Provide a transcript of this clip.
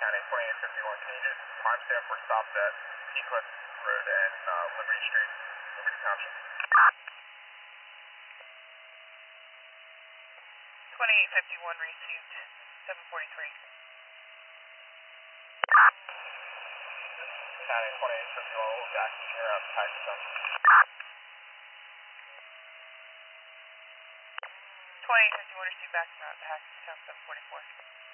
County 2851, can you just timestamp for stops at Eclipse Road and Liberty Street, Liberty Township? 2851 received, 743. County 2851, we'll back to your taxi zone. 2851 received back from taxi zone 744.